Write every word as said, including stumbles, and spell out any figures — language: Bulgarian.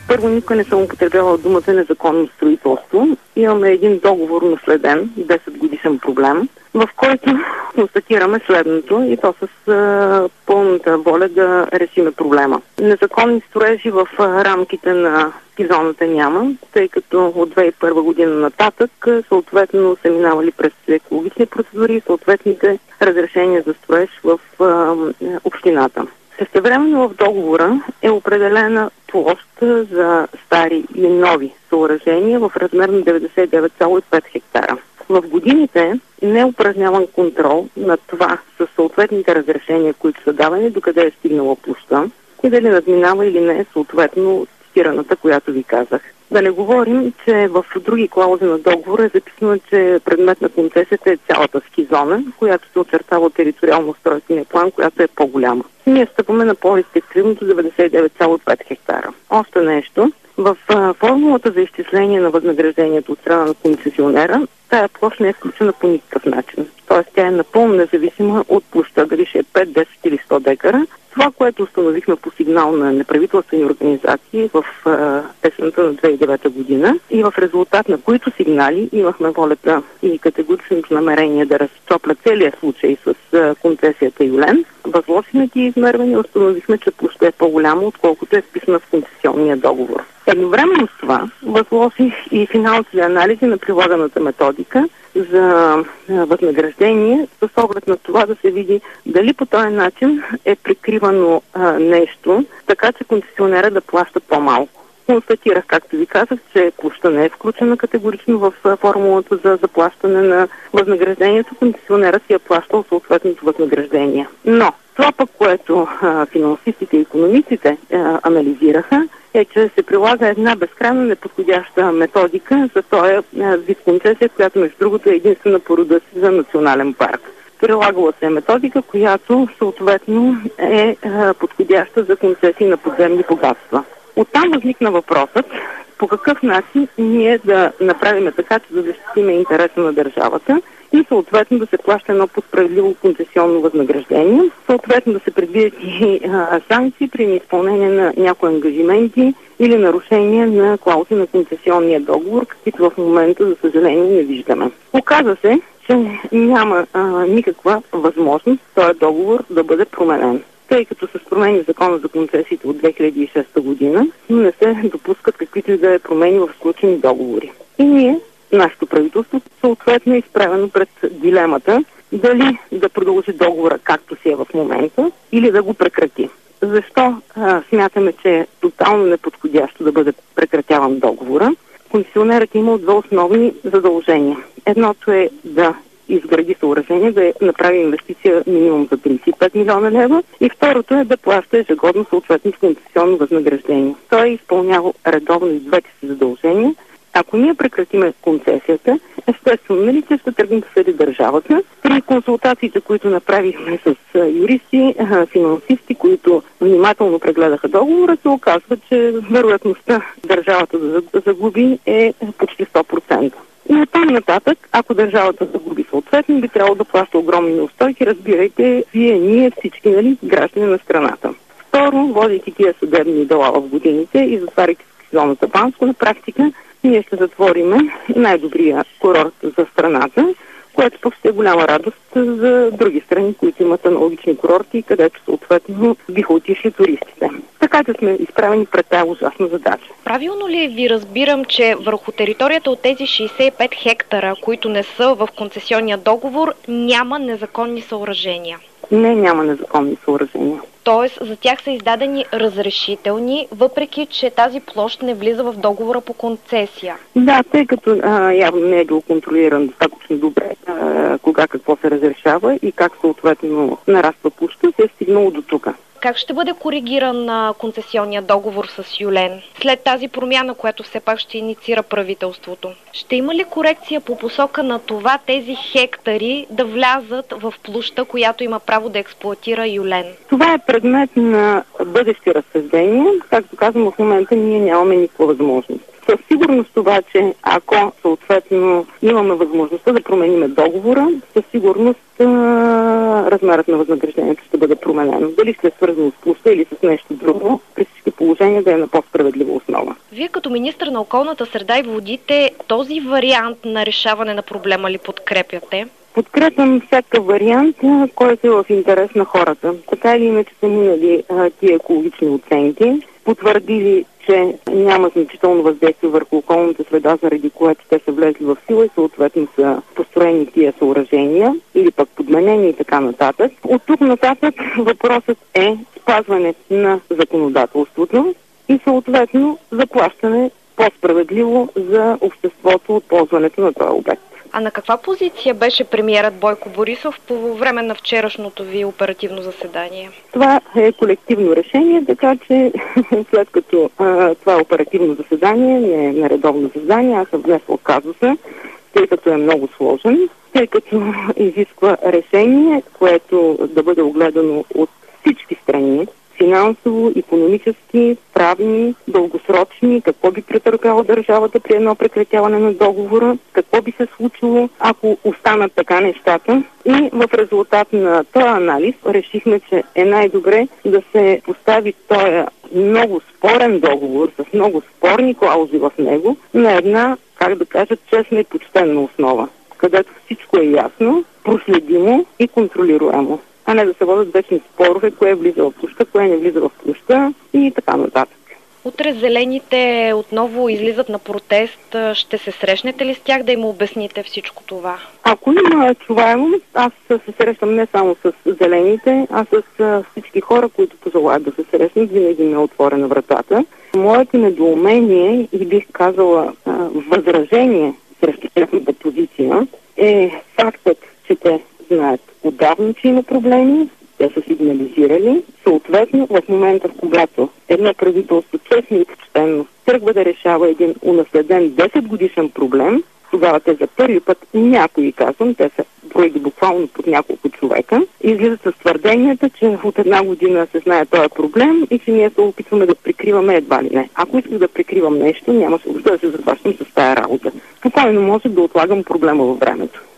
Първо, никой не съм употребявала думата незаконно строителство. Имаме един договор наследен, десет годишен проблем, в който констатираме следното и то с а, пълната воля да решиме проблема. Незаконни строежи в а, рамките на зоната няма, тъй като от две хиляди и първа година нататък съответно са минавали през екологични процедури и съответните разрешения за строеж в а, общината. Същевременно в договора е определена площ за стари и нови съоръжения в размер на деветдесет и девет цяло и пет хектара. В годините не е упражняван контрол на това със съответните разрешения, които са давани, докъде е стигнала площта и дали надминава или не е съответно цитираната, която ви казах. Да не говорим, че в други клаузи на договора е записано, че предмет на концесията е цялата ски зона, която се очертава от териториално-устройствения план, която е по-голяма. Ние стъпваме на по-рестриктивното деветдесет и девет цяло и пет хектара. Още нещо. В а, формулата за изчисление на възнаграждението от страна на концесионера, тая площ не е включена по никакъв начин. Тоест тя е напълно независима от площа, дали ще е пет, десет или сто декара. Това, което установихме по сигнал на неправителствени организации в есента на две хиляди и девета година и в резултат на които сигнали имахме волята и категоричното намерение да разчопля целият случай с а, концесията Юлен, възложихме ти измерване и установихме, че площа е по-голяма, отколкото е вписана в концесионния договор. Едновременно с това възложих и финансови анализи на прилаганата методика за възнаграждение с оглед на това да се види дали по този начин е прикривано а, нещо, така че концесионера да плаща по-малко. Констатирах, както ви казах, че площа не е включена категорично в формулата за заплащане на възнаграждението. Концесионера си е плащал съответното възнаграждение. Но това пък, което а, финансистите и икономистите а, анализираха, е, че се прилага една безкрайно неподходяща методика за този вид концесия, която между другото е единствена по рода си за национален парк. Прилагала се методика, която съответно е а, подходяща за концесии на подземни богатства. Оттам възникна въпросът по какъв начин ние да направим така, че да защитим интереса на държавата и съответно да се плаща едно по-справедливо концесионно възнаграждение, съответно да се предвидят и а, санкции при неизпълнение на някои ангажименти или нарушение на клаузи на концесионния договор, каквито в момента, за съжаление, не виждаме. Оказа се, че няма а, никаква възможност този договор да бъде променен, тъй като с промени в закона за концесиите от две хиляди и шеста година не се допускат каквито и да е промени в сключени договори. И ние, нашето правителство, съответно е изправено пред дилемата дали да продължи договора както си е в момента или да го прекрати. Защо а, смятаме, че е тотално неподходящо да бъде прекратяван договора? Концесионерът е имал две основни задължения. Едното е да изгради съоръжение, да направи инвестиция минимум за тридесет и пет милиона лева и второто е да плаща ежегодно съответно с концесионно възнаграждение. Той е изпълнявал редовно и двете си задължения. Ако ние прекратиме концесията, естествено, нали, че ще тръгнем да съди държавата. При консултациите, които направихме с юристи, финансисти, които внимателно прегледаха договора, се оказва, че вероятността държавата да загуби е почти сто процента. И оттам нататък, ако държавата загуби съответно, би трябвало да плаща огромни неустойки, разбирайте, вие, ние, всички, нали, граждани на страната. Второ, водейки тия съдебни дела в годините и затваряйки зоната Банско, на практика ние ще затвориме най-добрия курорт за страната, което пък ще е голяма радост за други страни, които имат аналогични курорти, където съответно биха отишли туристите. Така че сме изправени пред тази ужасна задача. Правилно ли ви разбирам, че върху територията от тези шейсет и пет хектара, които не са в концесионния договор, няма незаконни съоръжения? Не, няма незаконни съоръжения. Тоест, за тях са издадени разрешителни, въпреки че тази площ не влиза в договора по концесия. Да, тъй като а, явно не е бил контролиран достатъчно добре а, кога какво се разрешава и как съответно нараства площта, се е стигнало до тук. Как ще бъде коригиран а, концесионния договор с Юлен след тази промяна, която все пак ще инициира правителството? Ще има ли корекция по посока на това тези хектари да влязат в площа, която има право да експлоатира Юлен? Това е предмет на бъдещи разсъждения. Както казвам, в момента ние нямаме никаква възможност. Със сигурност това, че ако съответно имаме възможността да променим договора, със сигурност а, размерът на възнаграждението ще бъде променено. Дали ще е свързано с площа или с нещо друго, при всички положения да е на по-справедлива основа. Вие като министър на околната среда и водите, този вариант на решаване на проблема ли подкрепяте? Подкрепям всяка вариант, който е в интерес на хората. Така или иначе са минали а, тия екологични оценки, потвърдили, че няма значително въздействие върху околната среда, заради което те са влезли в сила и съответно са построени тия съоръжения или пък подменени и така нататък. От тук нататък въпросът е спазване на законодателството и съответно заплащане по-справедливо за обществото от ползването на този обект. А на каква позиция беше премиерът Бойко Борисов по време на вчерашното ви оперативно заседание? Това е колективно решение, така че след като а, това оперативно заседание не е на редовно заседание, аз съм внесла казуса, тъй като е много сложен, тъй като изисква решение, което да бъде огледано от всички страни, финансово, икономически, правни, дългосрочни, какво би претърпяла държавата при едно прекратяване на договора, какво би се случило, ако останат така нещата. И в резултат на този анализ решихме, че е най-добре да се постави този много спорен договор с много спорни клаузи в него на една, как да кажа, честна и почтенна основа, където всичко е ясно, проследимо и контролируемо, а не да се водят вечни спорове, кое влиза в площта, кое не влиза в площта и така нататък. Утре зелените отново излизат на протест. Ще се срещнете ли с тях да им обясните всичко това? Ако има чуваемост, аз се срещам не само с зелените, а с всички хора, които пожелаят да се срещнат, винаги ме е отворена вратата. Моето недоумение и бих казала възражение срещу тяхната позиция е фактът, че те знаят отдавна, че има проблеми, те са сигнализирали. Съответно, в момента, когато едно правителство честно и почтенно тръгва да решава един унаследен десет годишен проблем, тогава те за първи път, някои казвам, те са броили буквално под няколко човека, излизат с твърденията, че от една година се знае този проблем и че ние се опитваме да прикриваме едва ли не. Ако исках да прикривам нещо, нямаше да се захващам с тая работа. Спокойно може да отлагам проблема във времето.